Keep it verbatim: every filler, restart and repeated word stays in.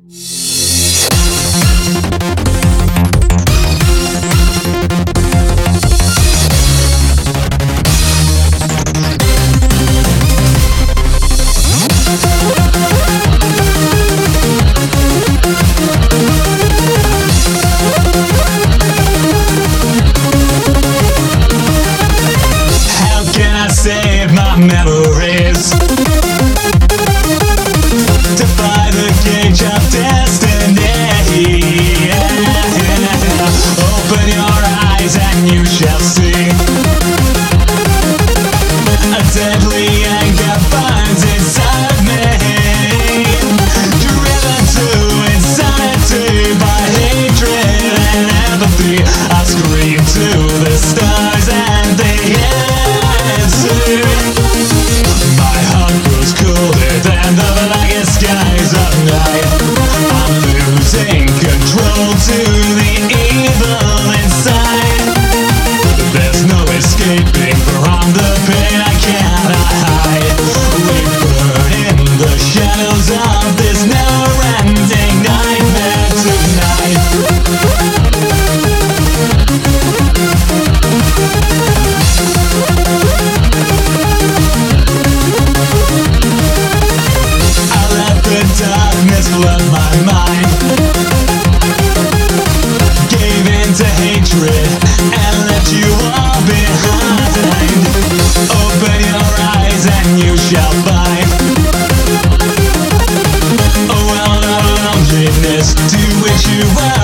Save my memories, defy the gauge of destiny. Open your eyes and you shall see a deadly anger burns inside me, driven to insanity by hatred and apathy. I scream to the stars and they my heart grows colder than the blackest skies of night. I'm losing control to the evil inside. There's no escaping from the pain I cannot hide. We burn in the shadows of this never-ending nightmare tonight. Darkness flood my mind, gave in to hatred and left you all behind. Open your eyes and you shall find a world of loneliness to which you are